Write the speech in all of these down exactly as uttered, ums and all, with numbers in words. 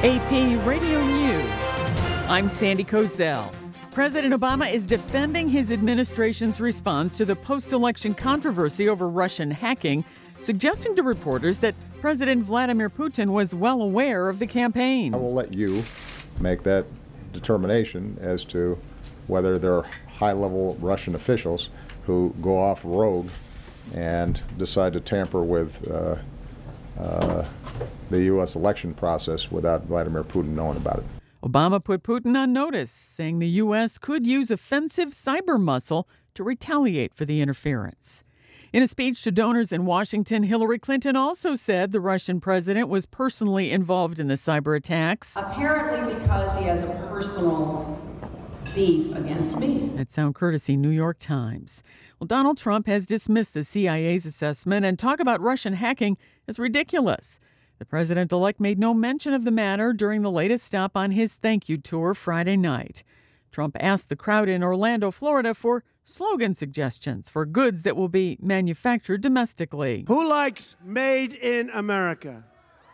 A P Radio News. I'm Sandy Kozel. President Obama is defending his administration's response to the post-election controversy over Russian hacking, suggesting to reporters that President Vladimir Putin was well aware of the campaign. I will let you make that determination as to whether there are high-level Russian officials who go off rogue and decide to tamper with uh, uh, the U S election process without Vladimir Putin knowing about it. Obama put Putin on notice, saying the U S could use offensive cyber muscle to retaliate for the interference. In a speech to donors in Washington, Hillary Clinton also said the Russian president was personally involved in the cyber attacks. Apparently because he has a personal beef against me. That sound courtesy New York Times. Well, Donald Trump has dismissed the C I A's assessment and talk about Russian hacking as ridiculous. The president-elect made no mention of the matter during the latest stop on his thank you tour Friday night. Trump asked the crowd in Orlando, Florida, for slogan suggestions for goods that will be manufactured domestically. Who likes Made in America?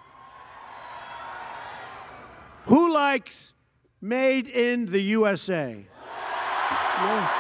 Who likes Made in the U S A? No.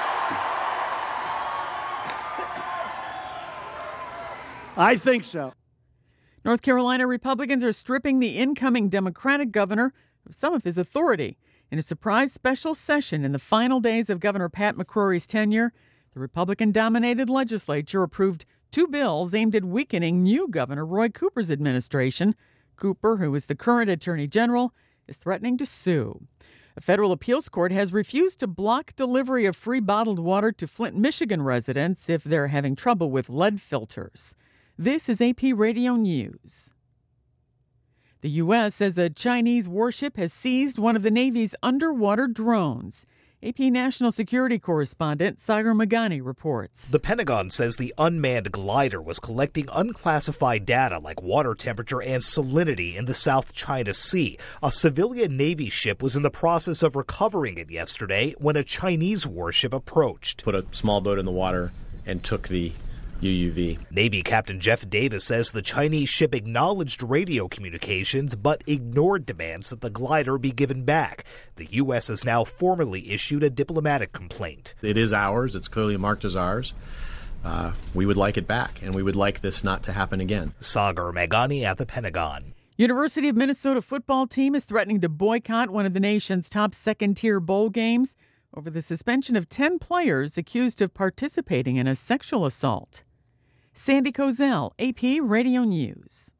I think so. North Carolina Republicans are stripping the incoming Democratic governor of some of his authority. In a surprise special session in the final days of Governor Pat McCrory's tenure, the Republican-dominated legislature approved two bills aimed at weakening new Governor Roy Cooper's administration. Cooper, who is the current attorney general, is threatening to sue. A federal appeals court has refused to block delivery of free bottled water to Flint, Michigan residents if they're having trouble with lead filters. This is A P Radio News. The U S says a Chinese warship has seized one of the Navy's underwater drones. A P National Security Correspondent Sagar Meghani reports. The Pentagon says the unmanned glider was collecting unclassified data like water temperature and salinity in the South China Sea. A civilian Navy ship was in the process of recovering it yesterday when a Chinese warship approached. Put a small boat in the water and took the U U V. Navy Captain Jeff Davis says the Chinese ship acknowledged radio communications but ignored demands that the glider be given back. The U S has now formally issued a diplomatic complaint. It is ours. It's clearly marked as ours. Uh, we would like it back, and we would like this not to happen again. Sagar Meghani at the Pentagon. University of Minnesota football team is threatening to boycott one of the nation's top second-tier bowl games over the suspension of ten players accused of participating in a sexual assault. Sandy Kozel, A P Radio News.